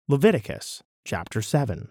Leviticus chapter 7.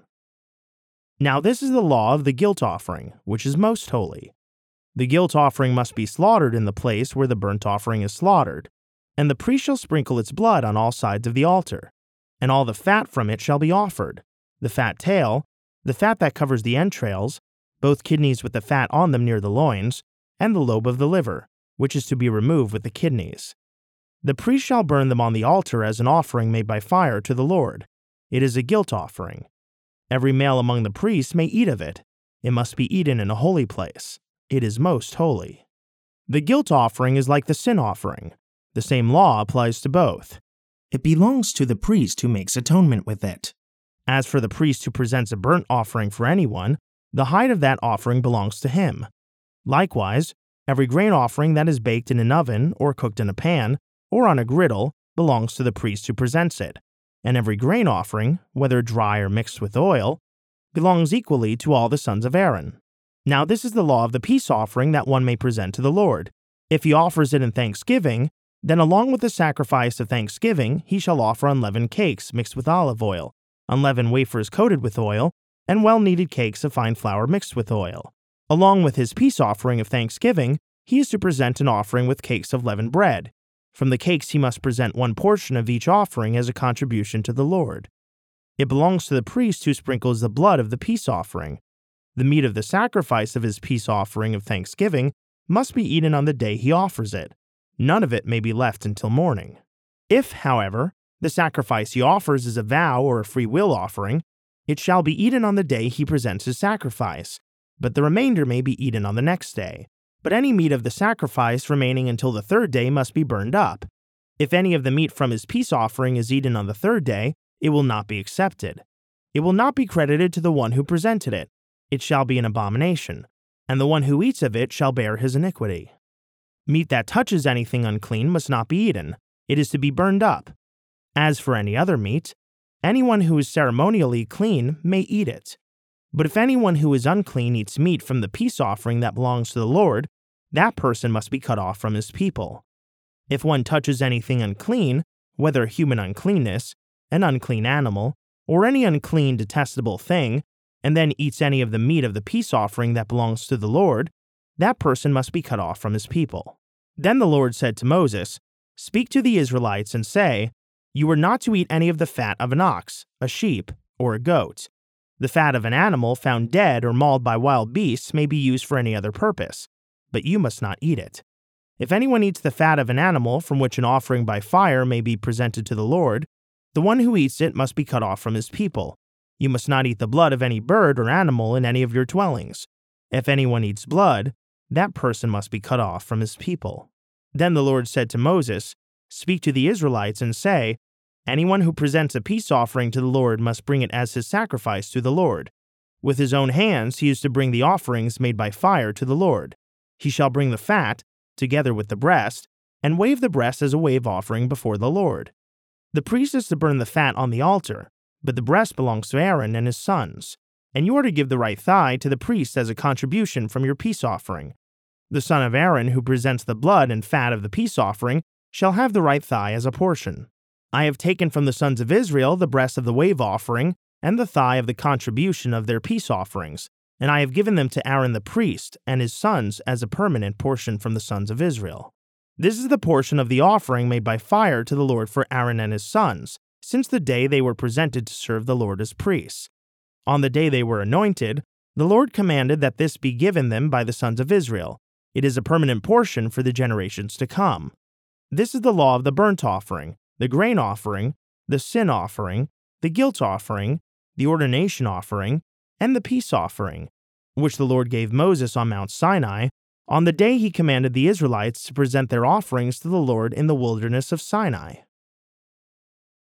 Now this is the law of the guilt offering, which is most holy. The guilt offering must be slaughtered in the place where the burnt offering is slaughtered, and the priest shall sprinkle its blood on all sides of the altar, and all the fat from it shall be offered, the fat tail, the fat that covers the entrails, both kidneys with the fat on them near the loins, and the lobe of the liver, which is to be removed with the kidneys. The priest shall burn them on the altar as an offering made by fire to the Lord. It is a guilt offering. Every male among the priests may eat of it. It must be eaten in a holy place. It is most holy. The guilt offering is like the sin offering. The same law applies to both. It belongs to the priest who makes atonement with it. As for the priest who presents a burnt offering for anyone, the hide of that offering belongs to him. Likewise, every grain offering that is baked in an oven or cooked in a pan or on a griddle belongs to the priest who presents it, and every grain offering, whether dry or mixed with oil, belongs equally to all the sons of Aaron. Now this is the law of the peace offering that one may present to the Lord. If he offers it in thanksgiving, then along with the sacrifice of thanksgiving he shall offer unleavened cakes mixed with olive oil, unleavened wafers coated with oil, and well-kneaded cakes of fine flour mixed with oil. Along with his peace offering of thanksgiving, he is to present an offering with cakes of leavened bread. From the cakes he must present one portion of each offering as a contribution to the Lord. It belongs to the priest who sprinkles the blood of the peace offering. The meat of the sacrifice of his peace offering of thanksgiving must be eaten on the day he offers it. None of it may be left until morning. If, however, the sacrifice he offers is a vow or a free will offering, it shall be eaten on the day he presents his sacrifice, but the remainder may be eaten on the next day. But any meat of the sacrifice remaining until the third day must be burned up. If any of the meat from his peace offering is eaten on the third day, it will not be accepted. It will not be credited to the one who presented it. It shall be an abomination, and the one who eats of it shall bear his iniquity. Meat that touches anything unclean must not be eaten. It is to be burned up. As for any other meat, anyone who is ceremonially clean may eat it. But if anyone who is unclean eats meat from the peace offering that belongs to the Lord, that person must be cut off from his people. If one touches anything unclean, whether human uncleanness, an unclean animal, or any unclean detestable thing, and then eats any of the meat of the peace offering that belongs to the Lord, that person must be cut off from his people. Then the Lord said to Moses, "Speak to the Israelites and say, You are not to eat any of the fat of an ox, a sheep, or a goat. The fat of an animal found dead or mauled by wild beasts may be used for any other purpose, but you must not eat it. If anyone eats the fat of an animal from which an offering by fire may be presented to the Lord, the one who eats it must be cut off from his people. You must not eat the blood of any bird or animal in any of your dwellings. If anyone eats blood, that person must be cut off from his people." Then the Lord said to Moses, "Speak to the Israelites and say, Anyone who presents a peace offering to the Lord must bring it as his sacrifice to the Lord. With his own hands he is to bring the offerings made by fire to the Lord. He shall bring the fat, together with the breast, and wave the breast as a wave offering before the Lord. The priest is to burn the fat on the altar, but the breast belongs to Aaron and his sons, and you are to give the right thigh to the priest as a contribution from your peace offering. The son of Aaron who presents the blood and fat of the peace offering shall have the right thigh as a portion. I have taken from the sons of Israel the breast of the wave offering and the thigh of the contribution of their peace offerings, and I have given them to Aaron the priest and his sons as a permanent portion from the sons of Israel. This is the portion of the offering made by fire to the Lord for Aaron and his sons, since the day they were presented to serve the Lord as priests. On the day they were anointed, the Lord commanded that this be given them by the sons of Israel. It is a permanent portion for the generations to come. This is the law of the burnt offering, the grain offering, the sin offering, the guilt offering, the ordination offering, and the peace offering, which the Lord gave Moses on Mount Sinai, on the day he commanded the Israelites to present their offerings to the Lord in the wilderness of Sinai.